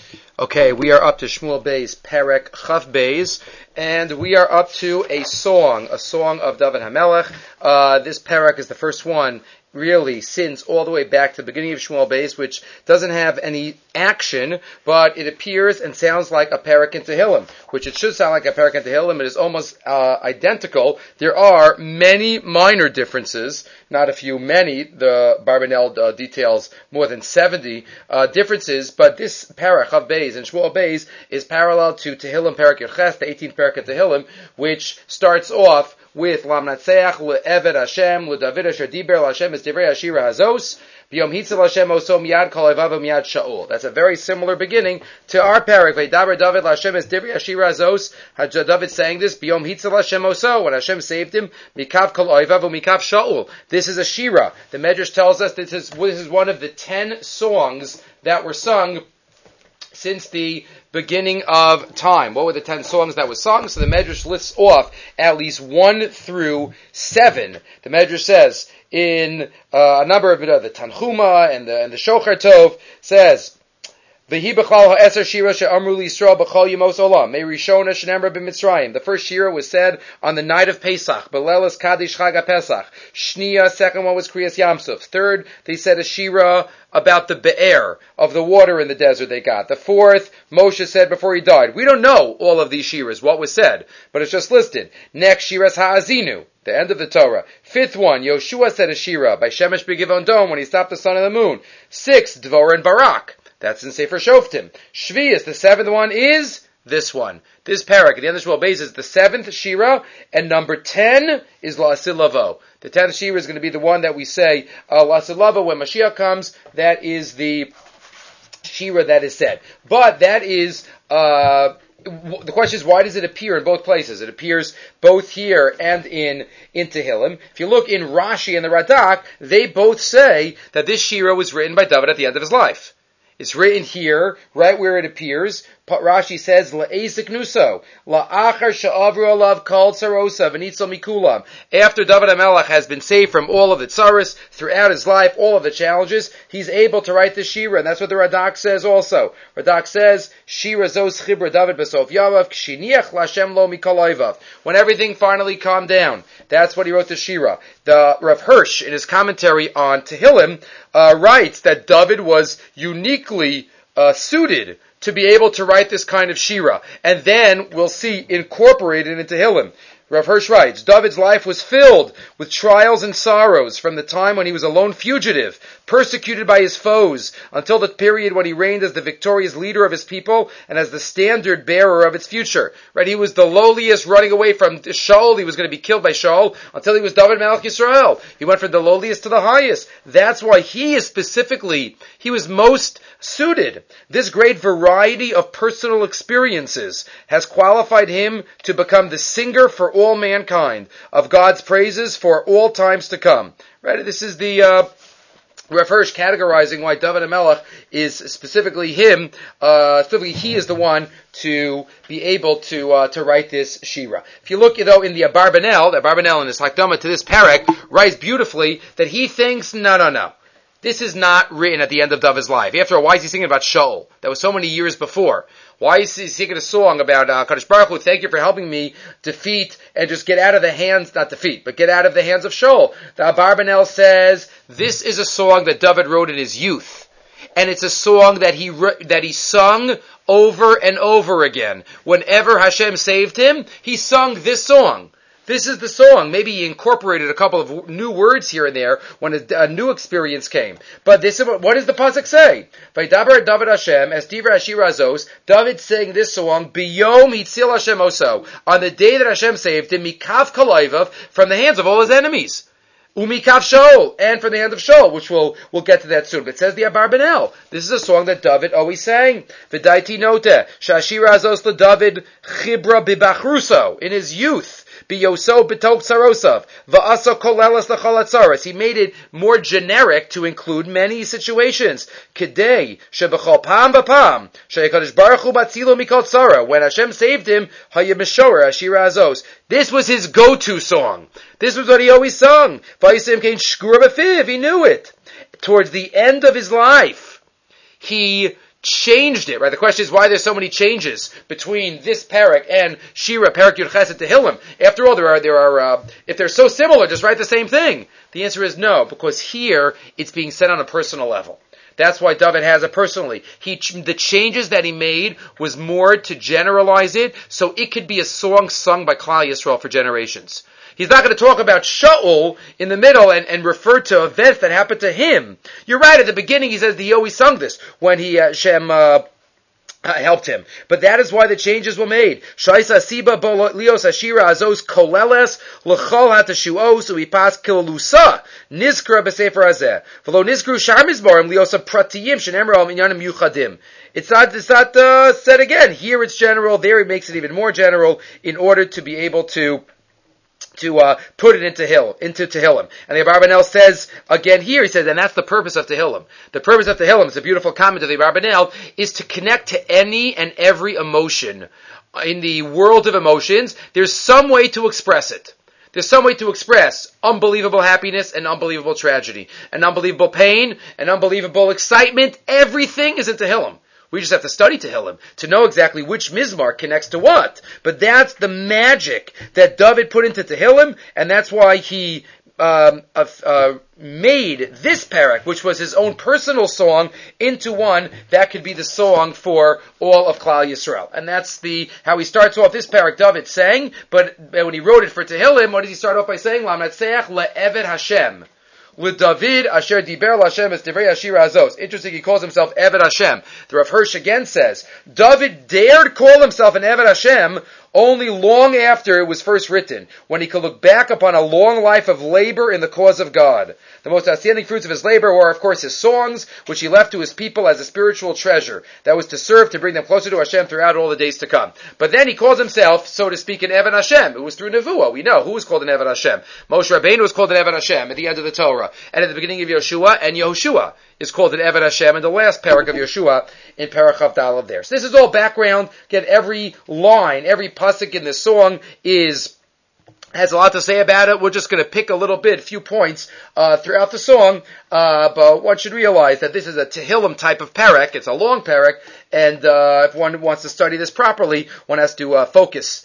Okay, we are up to Shmuel Beis, Perek Chaf Beis, and we are up to a song of David HaMelech. This Perek is the first one, really, since all the way back to the beginning of Shmuel Beis, which doesn't have any action, but it appears and sounds like a Perek in Tehillim, which it should sound like a Perek in Tehillim. It is almost identical. There are many minor differences, not a few, many. The Barbanel details more than 70 differences, but this Perek of Beis and Shmuel Beis is parallel to Tehillim Perek Yoches, the 18th Perek of Tehillim, which starts off with Lam Natseach le'eved Hashem le'David asher diber l'Hashem es divrei Hashira hazos b'yom hitzel Hashem oso miyad kol ovav miyad Shaul. That's a very similar beginning to our parak. V'yidaber David l'Hashem es divrei Hashira hazos. David saying this b'yom hitzel Hashem oso, when Hashem saved him mikav kol ovav u'mikav Shaul. This is a shira. The Medrash tells us this is one of the 10 songs that were sung since the beginning of time. What were the 10 songs that were sung? So the Medrash lists off at least 1 through 7. The Medrash says in a number of the Tanchuma and the Shochar Tov says, V'hi b'chal ha'eser shira she'amru l'Yisrael b'chal yemos olam. Me'rishona she'nemra b'Mitzrayim. The first shira was said on the night of Pesach. B'lelas Kaddish Chag HaPesach. Shnia, second one was Kriyas Yamsuf. Third, they said a shira about the be'er, of the water in the desert they got. The fourth, Moshe said before he died. We don't know all of these shiras, what was said, but it's just listed. Next, shiras ha'azinu, the end of the Torah. Fifth one, Yoshua said a shira by Shemesh b'Givon Dom when he stopped the sun and the moon. Sixth, Dvorah and Barak. That's in Sefer Shoftim. Shvius, the seventh one, is this one. This parak, at the end of Shmuel Beis, is the 7th shira, and number 10 is La'asil Lavo. The 10th shira is going to be the one that we say, La'asil Lavo, when Mashiach comes, that is the shira that is said. But that is, the question is, why does it appear in both places? It appears both here and in Tehillim. If you look in Rashi and the Radak, they both say that this shira was written by David at the end of his life. It's written here, right where it appears. Rashi says, La'esik nuso, la'achar sha'avru alav kol tsarosa v'nitzol mikulam. After David HaMelech has been saved from all of the tsaros throughout his life, all of the challenges, he's able to write the shira, and that's what the Radak says also. Radak says, Shira zos chibra David b'sof yavav, k'shiniach l'Hashem lo mikol oivav. When everything finally calmed down, that's what he wrote the shira. The Rav Hirsch, in his commentary on Tehillim, writes that David was uniquely suited to be able to write this kind of shira, and then we'll see incorporated into Tehillim. Rav Hirsch writes, David's life was filled with trials and sorrows from the time when he was a lone fugitive, persecuted by his foes, until the period when he reigned as the victorious leader of his people and as the standard bearer of its future. Right? He was the lowliest, running away from Shaul. He was going to be killed by Shaul until he was David Melech Yisrael. He went from the lowliest to the highest. That's why he was most suited. This great variety of personal experiences has qualified him to become the singer for all mankind of God's praises for all times to come. Right? This is the Rav Hirsch categorizing why David HaMelech is specifically him. Specifically, he is the one to be able to write this shira. If you look, though, in the Barbanel in his Hakdama to this parak writes beautifully that he thinks, no. This is not written at the end of David's life. After all, why is he singing about Shaul? That was so many years before. Why is he singing a song about Kadosh Baruch Hu, thank you for helping me defeat and just get out of the hands, not defeat, but get out of the hands of Shaul? The Barbanel says, this is a song that David wrote in his youth. And it's a song that he sung over and over again. Whenever Hashem saved him, he sung this song. This is the song. Maybe he incorporated a couple of new words here and there when a new experience came. But what does the pasuk say? Vaydaber David Hashem es divrei Hashira hazos. David sang this song biyom hitzil Hashem oso, on the day that Hashem saved him mikav kol oivav, from the hands of all his enemies. Umikav Shaul, and from the hand of Shaul, which we'll get to that soon. But it says the Abarbanel. This is a song that David always sang. V'daiti note, shashira hazos leDavid chibra bibachruso, in his youth. Biyoso betok tsarosav, va'asa kolelas lechol hatzaros. He made it more generic to include many situations. Kedei shebechol pam b'pam she'Hakadosh Baruch Hu batzilo mikol tzara. When Hashem saved him, hayemishora ashira hazos. This was his go-to song. This was what he always sung. Vayisim kein shkura b'fiv. He knew it. Towards the end of his life, he changed it, right? The question is why there's so many changes between this parak and Shira, parak Yud Ches and Tehillim. After all, there are if they're so similar, just write the same thing. The answer is no, because here it's being said on a personal level. That's why David has it personally. The changes that he made was more to generalize it, so it could be a song sung by Klal Yisrael for generations. He's not going to talk about Shaul in the middle and refer to events that happened to him. You're right, at the beginning he says that he always sung this when Shem helped him. But that is why the changes were made. Shaisa Siba Lios Ashira Azos Koleles L'chol HaTeshuos Uipas Kilusa Nizkra B'Sefer Hazeh V'lo Nizkru Shar Mizmorim Liosa Pratiyim Shenemro Minyanim Yuchadim. It's not said again. Here it's general. There he makes it even more general in order to be able to put it into Tehillim. And the Abarbanel says, again here, he says, and that's the purpose of Tehillim. The purpose of Tehillim, it's a beautiful comment of the Abarbanel, is to connect to any and every emotion. In the world of emotions, there's some way to express it. There's some way to express unbelievable happiness and unbelievable tragedy, and unbelievable pain and unbelievable excitement. Everything is in Tehillim. We just have to study Tehillim to know exactly which Mizmar connects to what. But that's the magic that David put into Tehillim, and that's why he made this parak, which was his own personal song, into one that could be the song for all of Klal Yisrael. And that's how he starts off this parak. David sang, but when he wrote it for Tehillim, what does he start off by saying? Lamnatseach le'eved Hashem. With David, Asher Diber Hashem as Divrei Ashira Azos. Interesting, he calls himself Eved Hashem. The Rav Hirsch again says, David dared call himself an Eved Hashem only long after it was first written, when he could look back upon a long life of labor in the cause of God. The most outstanding fruits of his labor were, of course, his songs, which he left to his people as a spiritual treasure that was to serve to bring them closer to Hashem throughout all the days to come. But then he calls himself, so to speak, an Eved Hashem. It was through Nevuah. We know who was called an Eved Hashem. Moshe Rabbeinu was called an Eved Hashem at the end of the Torah, and at the beginning of Yeshua, and Yehoshua is called an Eved Hashem in the last parak of Yeshua in Parach Chavdal there. So this is all background. Again, every line, every pasuk in this song has a lot to say about it. We're just going to pick a few points throughout the song, but one should realize that this is a Tehillim type of parak. It's a long parak, and if one wants to study this properly, one has to focus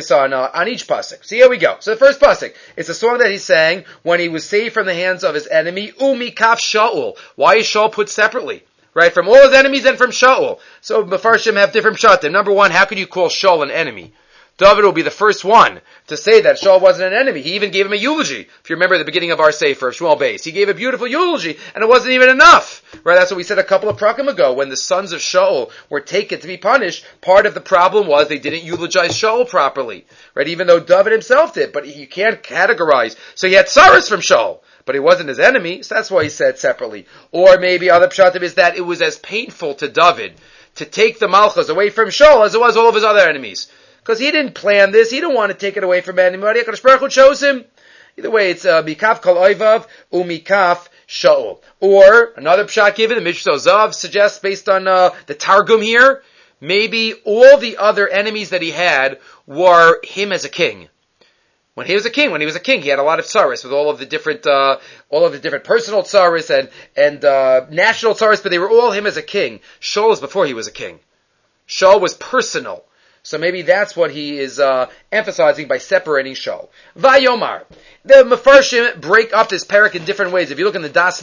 on each pasuk. So here we go. So the first pasuk, it's a song that he sang when he was saved from the hands of his enemy, Umikaf Shaul. Why is Shaul put separately? Right, from all his enemies and from Shaul. So Mefarshim have different pshatim. Number one, how can you call Shaul an enemy? David will be the first one to say that Shaul wasn't an enemy. He even gave him a eulogy. If you remember at the beginning of our Sefer, Shmuel Beis, he gave a beautiful eulogy, and it wasn't even enough. Right? That's what we said a couple of prakim ago. When the sons of Shaul were taken to be punished, part of the problem was they didn't eulogize Shaul properly. Right? Even though David himself did, but you can't categorize. So he had sorrows from Shaul, but he wasn't his enemy, so that's why he said separately. Or maybe other pshatim is that it was as painful to David to take the Malchus away from Shaul as it was all of his other enemies. Because he didn't plan this, he didn't want to take it away from anybody. HaKadosh Baruch Hu chose him. Either way, it's Mikaf Kol Oivav Umikaf Shaul. Or, another pshat given, the Mishra Zav suggests, based on the Targum here, maybe all the other enemies that he had were him as a king. When he was a king, he had a lot of tsaris with all of the different personal tsaris and national tsaris, but they were all him as a king. Shaul was before he was a king. Shaul was personal. So maybe that's what he is emphasizing by separating Shaul. Vayomar. The Mefarshim break up this parak in different ways. If you look in the Das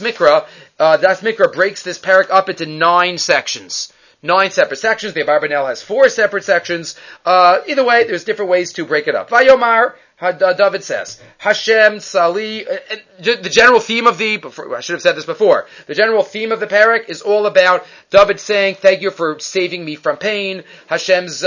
Mikra breaks this parak up into 9 sections. 9 separate sections. The Abarbanel has 4 separate sections. Either way, there's different ways to break it up. Vayomar, David says, Hashem, Sali, the general theme of I should have said this before, the general theme of the parak is all about David saying, thank you for saving me from pain, Hashem's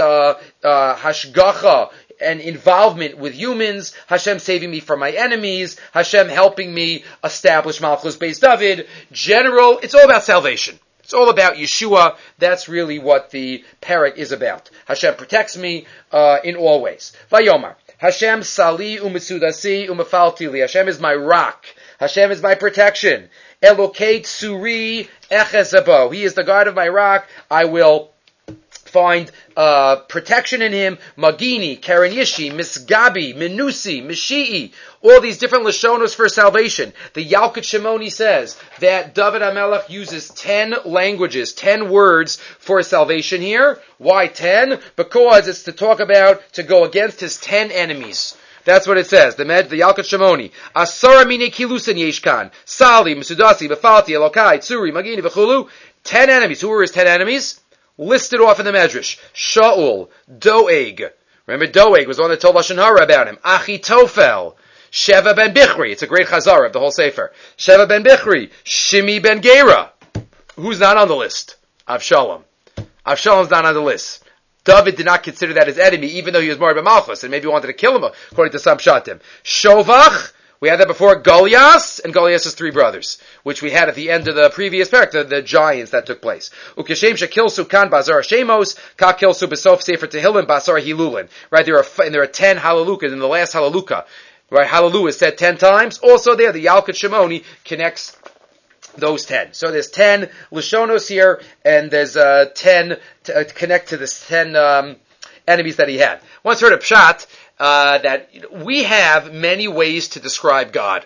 hashgacha and involvement with humans, Hashem saving me from my enemies, Hashem helping me establish Malchus Beis David. General, it's all about salvation. It's all about Yeshua. That's really what the parak is about. Hashem protects me in all ways. Vayomar. Hashem sali u'metsudasi u'mefalti li. Hashem is my rock. Hashem is my protection. Elokei tsuri echezabo. He is the God of my rock. I will find protection in him. Magini, Karen Yishi, Misgabi, Minusi, Mishi'i, all these different Lashonos for salvation. The Yalkut Shimoni says that David HaMelech uses 10 languages, 10 words for salvation here. Why 10? Because it's to talk about, to go against his 10 enemies. That's what it says. The Yalkut Shimoni. Asara mine kilusin yeshkan. Sali, Masudasi, Befalti, Elokai, Tsuri, Magini, Vechulu. 10 enemies. Who are his 10 enemies? Listed off in the Medrash. Shaul, Doeg. Remember Doeg was the one that told Lashon Hara about him. Achitofel. Sheva ben Bichri. It's a great chazar of the whole Sefer. Sheva ben Bichri. Shimi ben Gera. Who's not on the list? Avshalom. Avshalom's not on the list. David did not consider that his enemy, even though he was married by Malchus, and maybe wanted to kill him, according to some Shatim. Shovach. We had that before, Goliath, and Goliath's 3 brothers, which we had at the end of the previous parak, the giants that took place. Ukeshem shekilsu kan bazar shemos, ka kilsu besof sefer tehillim basar hilulin. Right, there are 10 halalukas in the last halaluka. Right, hallelujah is said 10 times. Also there, the Yalkut Shimoni connects those 10. So there's 10 Lashonos here, and there's 10 to connect to this 10 enemies that he had. Once heard of Pshat, that we have many ways to describe God.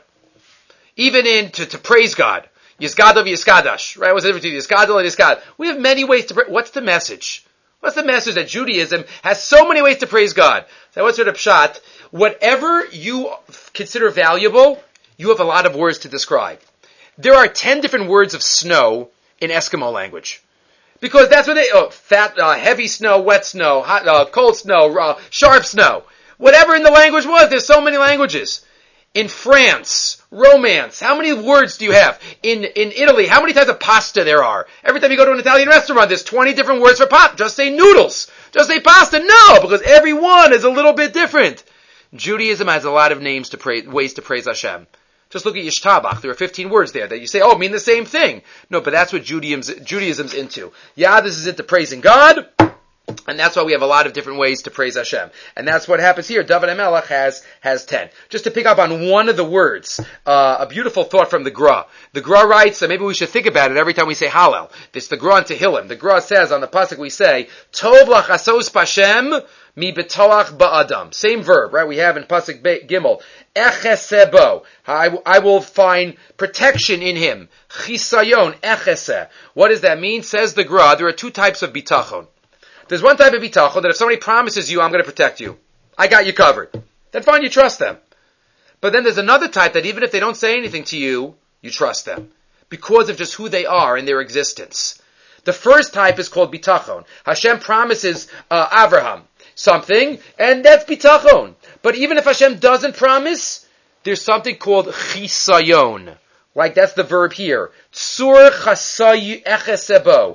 Even to praise God. Yizgadov Yizkadash. Right? What's the difference between Yizgadol and Yizgad? We have many ways to praise. What's the message? What's the message that Judaism has so many ways to praise God? So what's the Pshat? Whatever you consider valuable, you have a lot of words to describe. There are 10 different words of snow in Eskimo language. Because that's what heavy snow, wet snow, hot, cold snow, sharp snow. Whatever in the language was, there's so many languages. In France, romance, how many words do you have? In Italy, how many types of pasta there are? Every time you go to an Italian restaurant, there's 20 different words for pasta. Just say noodles. Just say pasta. No, because every one is a little bit different. Judaism has a lot of ways to praise Hashem. Just look at Yishtabach. There are 15 words there that you say, mean the same thing. No, but that's what Judaism's into. This is into praising God. And that's why we have a lot of different ways to praise Hashem. And that's what happens here. David HaMelech has 10. Just to pick up on one of the words, a beautiful thought from the Gra. The Gra writes, maybe we should think about it every time we say Hallel. This the Gra in Tehillim. The Gra says on the pasuk we say, Tov lachasos pashem mi betoach ba'adam. Same verb, right? We have in pasuk Gimel. Echesebo. I will find protection in him. Chisayon, echese. What does that mean? Says the Gra, there are 2 types of bitachon. There's one type of bitachon that if somebody promises you, I'm going to protect you, I got you covered, then fine, you trust them. But then there's another type that even if they don't say anything to you, you trust them. Because of just who they are in their existence. The first type is called bitachon. Hashem promises Avraham something, and that's bitachon. But even if Hashem doesn't promise, there's something called chisayon. Like that's the verb here. Tsur chasayu echesebo.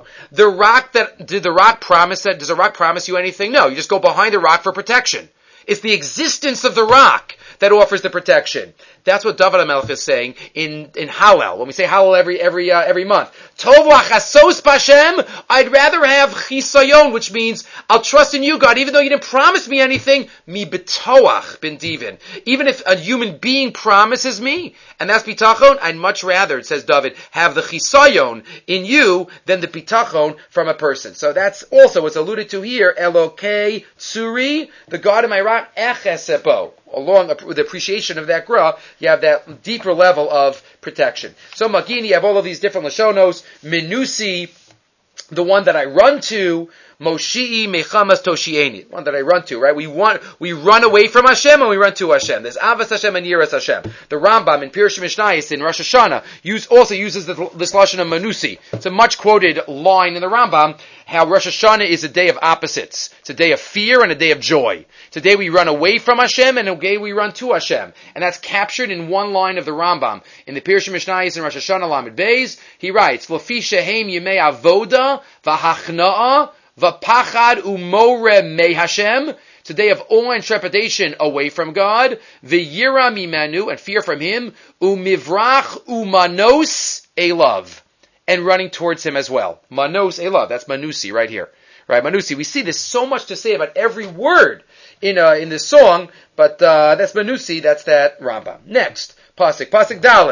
Did the rock promise that? Does the rock promise you anything? No, you just go behind the rock for protection. It's the existence of the rock that offers the protection. That's what David HaMelech is saying in Hallel. When we say Hallel every month. Tov lachasos b'Hashem, I'd rather have chisayon, which means I'll trust in you, God, even though you didn't promise me anything. Mi betoach bin divin. Even if a human being promises me, and that's bitachon, I'd much rather, it says David, have the chisayon in you than the bitachon from a person. So that's also what's alluded to here. Elokei tsuri, the God of my rock, echesebo. Along with the appreciation of that gra, you have that deeper level of protection. So Magini, you have all of these different Lashonos. Minusi, the one that I run to. Moshi'i mechamas toshieni, one that I run to, right? We run away from Hashem and we run to Hashem. There's Avas Hashem and Yiras Hashem. The Rambam in Pirush Mishnayos in Rosh Hashanah also uses this lashon of Manusi. It's a much quoted line in the Rambam, how Rosh Hashanah is a day of opposites. It's a day of fear and a day of joy. It's a day we run away from Hashem and a day we run to Hashem. And that's captured in one line of the Rambam. In the Pirush Mishnayos in Rosh Hashanah Lamed Beis, he writes, L'fi shehem yemei avoda v'hachna'a v'pachad umore me Hashem. It's a day of awe and trepidation away from God. V'yira mimanu, and fear from Him. Umivrach umanos elav, and running towards Him as well. Manos elav, that's Manusi right here. Right, Manusi. We see there's so much to say about every word in this song, but that's Manusi, that's that Rambam. Next, Pasuk Daled.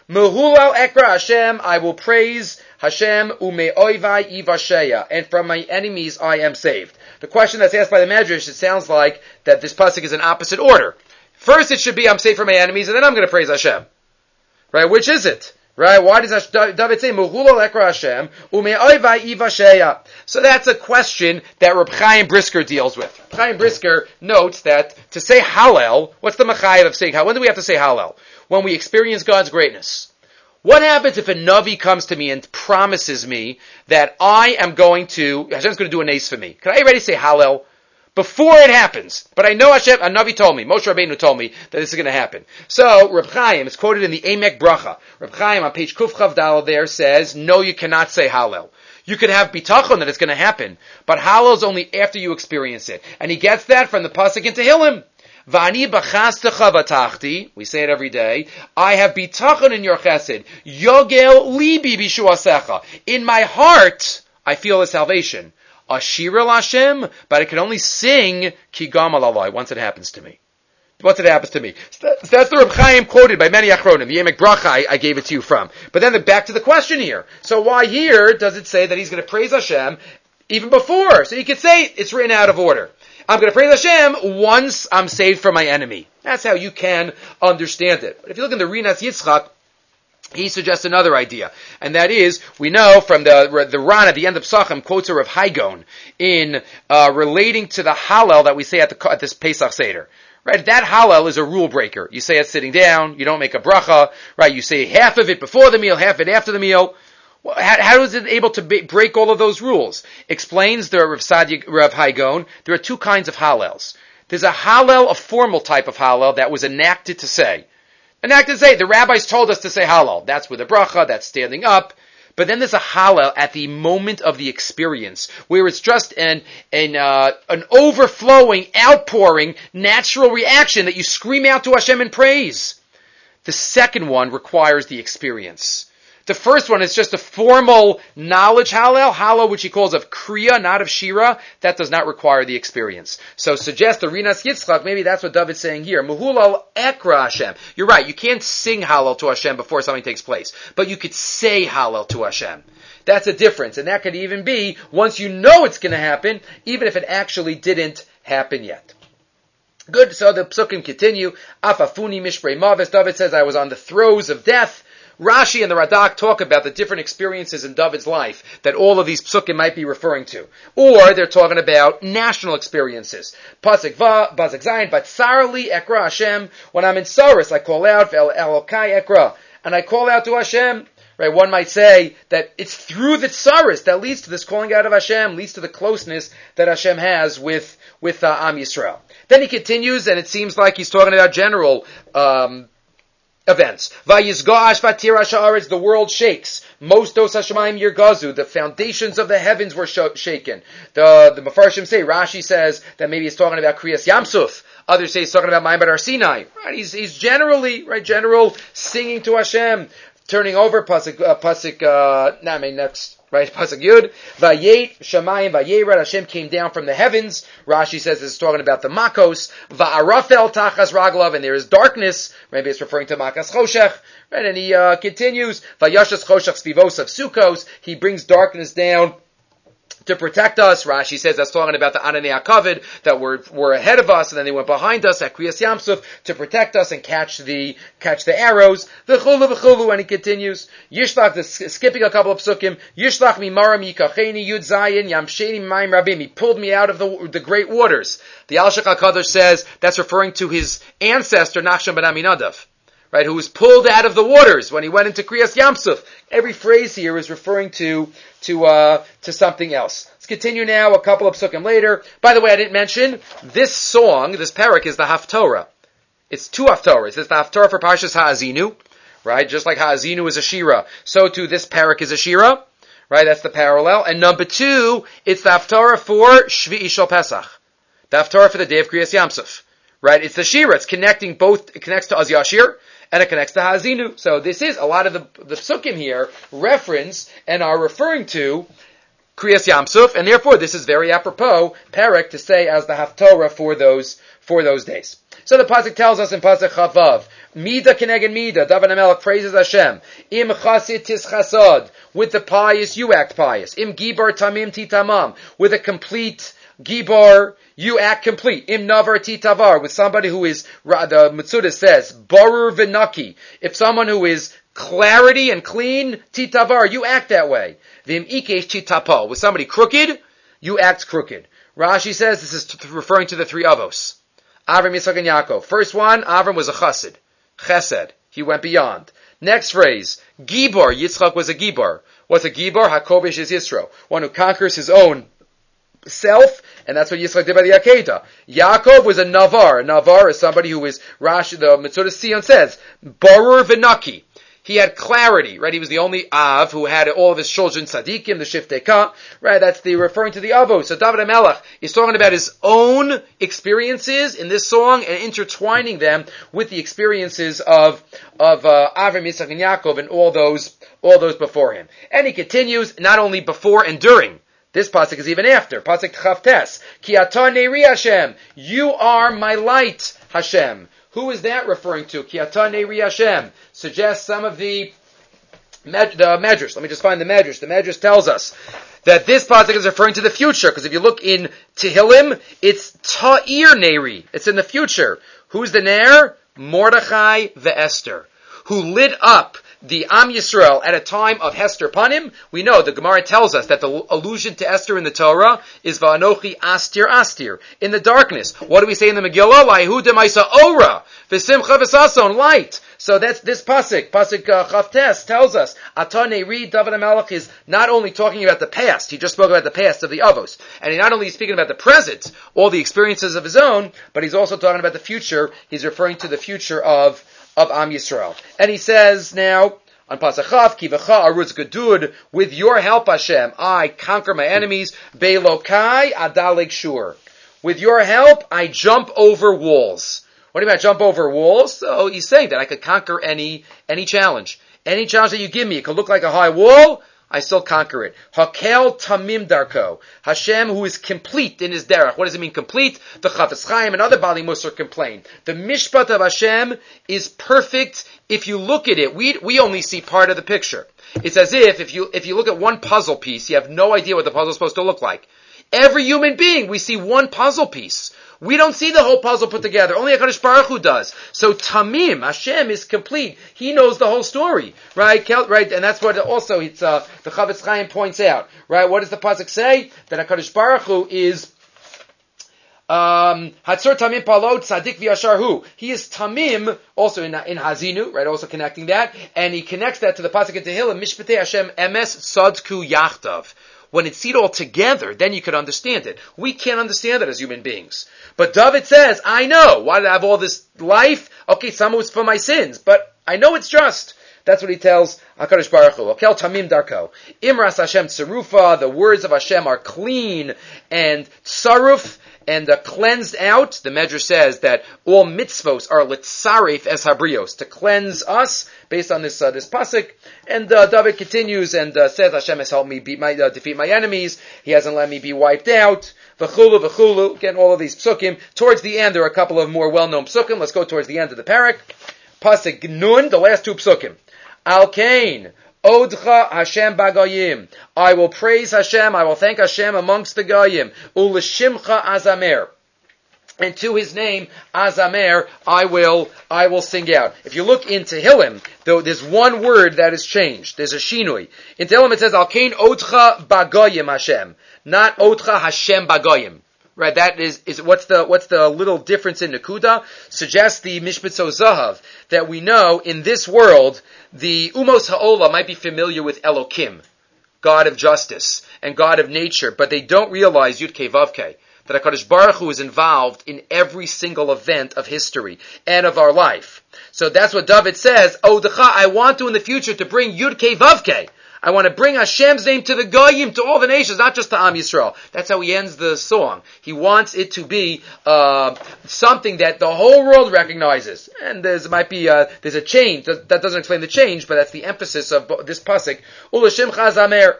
Mehulal ekra Hashem, I will praise Hashem, ume'oivai ivasheya, and from my enemies I am saved. The question that's asked by the Medrash, it sounds like that this pasuk is in opposite order. First it should be, I'm saved from my enemies, and then I'm going to praise Hashem. Right? Which is it? Right? Why does David say, Mehulal ekra Hashem, ume'oivai ivasheya? So that's a question that Reb Chaim Brisker deals with. Reb Chaim Brisker notes that to say Hallel, what's the Machayev of saying Hallel? When do we have to say Hallel? When we experience God's greatness. What happens if a Navi comes to me and promises me that Hashem's going to do an ace for me? Can I already say Hallel? Before it happens. But I know a Navi told me, Moshe Rabbeinu told me that this is going to happen. So, Reb Chaim, it's quoted in the Emek Bracha. Reb Chaim on page Kuf Chav Dal there says, no, you cannot say Hallel. You could have bitachon that it's going to happen, but Hallel is only after you experience it. And he gets that from the pasuk in Tehillim. Vani b'chastecha v'tachti, we say it every day, I have bitachon in your chesed. Yogel libi b'shuasecha. In my heart, I feel the salvation. Ashira Hashem, but I can only sing ki gamal alai once it happens to me. Once it happens to me. So that's the Reb Chaim quoted by many Achronim. The Yemek Bracha I gave it to you from. But then back to the question here. So why here does it say that he's going to praise Hashem even before? So you could say it's written out of order. I'm going to praise Hashem once I'm saved from my enemy. That's how you can understand it. But if you look in the Rinas Yitzchak, he suggests another idea, and that is, we know from the Ran at the end of Psachim quotes her of Haigon in relating to the Hallel that we say at this Pesach Seder. Right, that Hallel is a rule breaker. You say it sitting down, you don't make a bracha, right, you say half of it before the meal, half of it after the meal. How is it able to break all of those rules? Explains the Rav Haigon, there are two kinds of Hallels. There's a Hallel, a formal type of Hallel that was enacted to say. The rabbis told us to say Hallel. That's with a bracha, that's standing up. But then there's a Hallel at the moment of the experience, where it's just an overflowing, outpouring, natural reaction that you scream out to Hashem in praise. The second one requires the experience. The first one is just a formal knowledge Hallel which he calls of Kriya, not of Shira. That does not require the experience. So suggest the Rinas Yitzchak, maybe that's what David's saying here. Mehulal ekra Hashem. You're right, you can't sing Hallel to Hashem before something takes place. But you could say Hallel to Hashem. That's a difference. And that could even be, once you know it's going to happen, even if it actually didn't happen yet. Good, so the psukim continue. Afafuni mishprei mavis. David says, I was on the throes of death. Rashi and the Radak talk about the different experiences in David's life that all of these psukim might be referring to. Or they're talking about national experiences. Pasuk Va, Pasuk Zayin, Batsarli Ekra Hashem. When I'm in Saris, I call out, Vel Elokai Ekra. And I call out to Hashem. Right, one might say that it's through the tsaris that leads to this calling out of Hashem, leads to the closeness that Hashem has with Am Yisrael. Then he continues, and it seems like he's talking about general events. Vayizga'ash vatira sha'aretz, the world shakes. Mostos hashemayim yirgazu, the foundations of the heavens were shaken. The Mefarshim say, Rashi says that maybe he's talking about Kriyas Yamsuf. Others say he's talking about Ma'amad Har Sinai. Right, he's general singing to Hashem. Turning over, Pasuk Yud, Vayet Shamayim Vayered, Hashem came down from the heavens. Rashi says this is talking about the Makos. Va'arafel Tachas Raglav, and there is darkness. Maybe it's referring to Makas Choshech. Right, and he continues, Vayashas Choshech Spivos of Sukkos. He brings darkness down to protect us. Rashi says that's talking about the Ananei HaKavod that were ahead of us and then they went behind us at Kriyas Yamsuf to protect us and catch the arrows. V'chulu, and he continues. Yishlach, skipping a couple of psukim. Yishlach mi mara mi kacheni yud zayin yamsheni mayim rabim. He pulled me out of the great waters. The Al Shech HaKadosh says that's referring to his ancestor Nachshon ben Aminadav. Right, who was pulled out of the waters when he went into Kriyas Yamsuf. Every phrase here is referring to something else. Let's continue now a couple of psukim later. By the way, I didn't mention, this song, this parak is the Haftorah. It's two Haftorahs. It's the Haftorah for Parshas Ha'azinu, right? Just like Ha'azinu is a Shira, so too this parak is a Shira, right? That's the parallel. And number two, it's the Haftorah for Shvi'i Shel Pesach. The Haftorah for the day of Kriyas Yamsuf. Right? It's the Shira. It connects to Az Yashir, and it connects to Ha'azinu. So this is, a lot of the psukim here reference and are referring to Kriyas Yamsuf, and therefore this is very apropos, Perek, to say as the Haftorah for those days. So the pasuk tells us in pasuk Chavav, Mida keneged Mida, David HaMelech praises Hashem. Im chasid tis chasad, with the pious you act pious. Im gibar tamim titamam, with a complete gibar you act complete. Im navar titavar, with somebody who is, the Mitzudah says, barur v'naki, if someone who is clarity and clean, titavar, you act that way. Vim ikesh titapal, with somebody crooked, you act crooked. Rashi says this is referring to the three avos. Avram, Yitzchak, and Yaakov. First one, Avram was a chassid. Chesed. He went beyond. Next phrase, Gibor. Yitzchak was a Gibor. What's a Gibor? Hakovish is Yisro. One who conquers his own self, and that's what Yitzchak did by the Akedah. Yaakov was a Navar. A Navar is somebody who is, Rashi, the Mitzudah Sion says, Barur v'naki. He had clarity, right? He was the only Av who had all of his children, Tzadikim, the Shiftei, right? That's the referring to the Avos. So David HaMelech is talking about his own experiences in this song and intertwining them with the experiences of Avram, Yitzchak, and Yaakov and all those before him. And he continues not only before and during. This pasuk is even after. Pasuk Chavtes. Ki atah neiri Hashem. You are my light, Hashem. Who is that referring to? Ki atah neiri Hashem. Suggests some of the Medrash. Let me just find the Medrash. The Medrash tells us that this pasuk is referring to the future, because if you look in Tehillim, it's Ta'ir Neiri. It's in the future. Who's the Ner? Mordechai the Esther, who lit up the Am Yisrael at a time of Hester Panim. We know, the Gemara tells us that the allusion to Esther in the Torah is Va'anochi Astir Astir, in the darkness. What do we say in the Megillah? La'ehu demaisa ora, v'simcha v'sason, light. So that's this pasuk Chavtes tells us, Atah Neiri, David HaMelech is not only talking about the past, he just spoke about the past of the Avos, and he not only is speaking about the present, all the experiences of his own, but he's also talking about the future. He's referring to the future of Am Yisrael. And he says now, on Pasach Chav, Kivacha Arutz Gedud, with your help Hashem, I conquer my enemies, Beilokai Adaleg Shur. With your help, I jump over walls. What do you mean I jump over walls? So he's saying that I could conquer any challenge. Any challenge that you give me, it could look like a high wall, I still conquer it. Hakel Tamim Darko. Hashem, who is complete in his derech. What does it mean complete? The Chafetz Chaim and other Bali Musar complain. The Mishpat of Hashem is perfect. If you look at it, we only see part of the picture. It's as if you look at one puzzle piece, you have no idea what the puzzle is supposed to look like. Every human being, we see one puzzle piece. We don't see the whole puzzle put together. Only HaKadosh Baruch Hu does. So Tamim, Hashem is complete. He knows the whole story. Right? Right? And that's what also it's, the Chafetz Chaim points out. Right? What does the pasuk say? That HaKadosh Baruch Hu is Hatzor Tamim Palot Tzadik V'Yashar Hu. He is Tamim, also in Hazinu, right? Also connecting that. And he connects that to the pasuk in Tehillim, Mishpatei Hashem Emes Tzadku Yachtav. When it's seen all together, then you could understand it. We can't understand it as human beings. But David says, I know. Why did I have all this life? Okay, some of it's for my sins, but I know it's just. That's what he tells HaKadosh Baruch Hu. Okel Tamim Darko. Imras Hashem Tsarufa. The words of Hashem are clean and tsaruf and cleansed out. The Medrash says that all mitzvos are litzarif es habrios, to cleanse us, based on this pasuk. And David continues and says, Hashem has helped me defeat my enemies. He hasn't let me be wiped out. V'chulu, v'chulu. Again, all of these psukim. Towards the end, there are a couple of more well-known psukim. Let's go towards the end of the parak. Pasuk Nun, the last two psukim. Al Kain, Odcha Hashem Bagayim. I will praise Hashem, I will thank Hashem amongst the Goyim. Uleshimcha Azamer. And to his name, Azamer, I will sing out. If you look in Tehillim, though, there's one word that is changed. There's a shinui. In Tehillim it says, Al Kain Odcha Bagayim Hashem. Not Odcha Hashem Bagayim. Right, that is what's the little difference in Nakuda? Suggests the Mishpatzo Zahav that we know in this world, the Umos Ha'ola might be familiar with Elokim, God of justice and God of nature, but they don't realize Yud Kei Vav Kei, that HaKadosh Baruch Hu is involved in every single event of history and of our life. So that's what David says, Odecha, I want to in the future to bring Yud Kei Vav Kei. I want to bring Hashem's name to the Goyim, to all the nations, not just to Am Yisrael. That's how he ends the song. He wants it to be something that the whole world recognizes. And there's a change. That doesn't explain the change, but that's the emphasis of this pasuk. Ulashim Chazamer.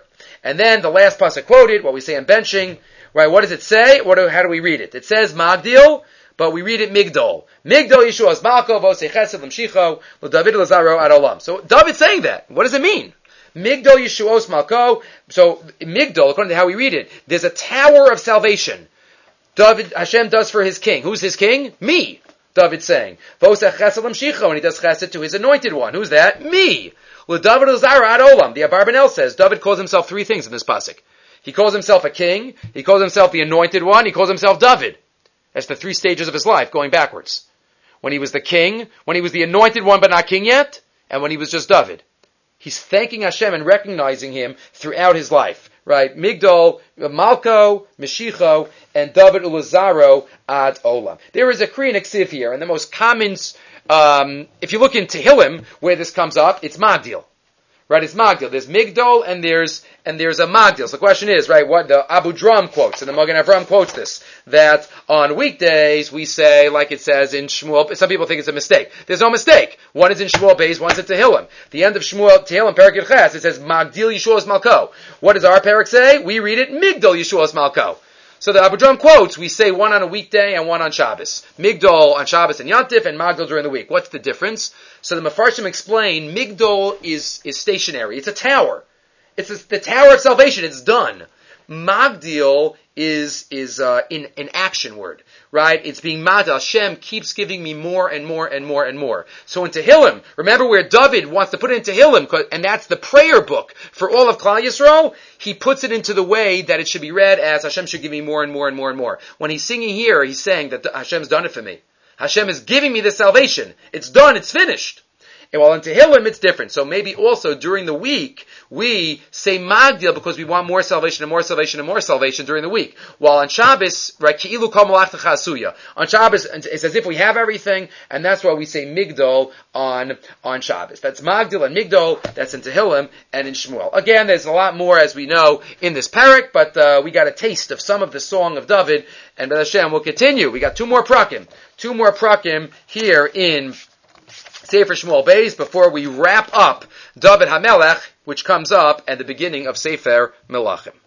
And then the last pasuk quoted, what we say in benching, right? What does it say? How do we read it? It says Magdil, but we read it Migdol. Migdol Yeshua's Malko v'osei chesed l'mshicho l'David l'zaro ad olam. So David's saying that. What does it mean? Migdol Yeshuos Malko. So Migdol, according to how we read it, there's a tower of salvation. Hashem does for his king. Who's his king? Me. David's saying. V'osei chesed l'mshicho, and he does chesed to his anointed one. Who's that? Me. L'David l'zaro ad olam. The Abarbanel says David calls himself three things in this pasuk. He calls himself a king. He calls himself the anointed one. He calls himself David. That's the three stages of his life, going backwards. When he was the king, when he was the anointed one but not king yet, and when he was just David. He's thanking Hashem and recognizing him throughout his life. Right? Migdol, Malko, Meshicho, and David Ulazaro ad Olam. There is a Kriyan Iksiv here, and the most common, if you look in Tehillim, where this comes up, it's Magdil. Right, it's Magdil. There's Migdol and there's a Magdil. So the question is, right, what the Abu Dram quotes, and the Magen Avram quotes this, that on weekdays we say, like it says in Shmuel, some people think it's a mistake. There's no mistake. One is in Shmuel Beis, one's in Tehillim. The end of Shmuel, Tehillim, Perek Yud Ches, it says Magdil Yeshua's Malko. What does our Perek say? We read it Migdol Yeshua's Malko. So the Abu Dram quotes, we say one on a weekday and one on Shabbos. Migdol on Shabbos and Yantif, and Magdol during the week. What's the difference? So the Mefarshim explain, Migdol is stationary. It's a tower. It's the tower of salvation. It's done. Magdil is in action word, right? It's being Magdil. Hashem keeps giving me more and more and more and more. So in Tehillim, remember where David wants to put it in Tehillim, and that's the prayer book for all of Klal Yisrael, he puts it into the way that it should be read as Hashem should give me more and more and more and more. When he's singing here, he's saying that Hashem's done it for me. Hashem is giving me this salvation. It's done. It's finished. And while in Tehillim, it's different. So maybe also during the week, we say Magdil because we want more salvation and more salvation and more salvation during the week. While on Shabbos, right, Ki'ilu kol malachta chasuya. On Shabbos, it's as if we have everything, and that's why we say Migdol on Shabbos. That's Magdil and Migdol, that's in Tehillim and in Shmuel. Again, there's a lot more, as we know, in this parak, but we got a taste of some of the song of David, and B'ez Hashem will continue. We got two more prakim here in Sefer Shmuel Beis before we wrap up David HaMelech, which comes up at the beginning of Sefer Melachim.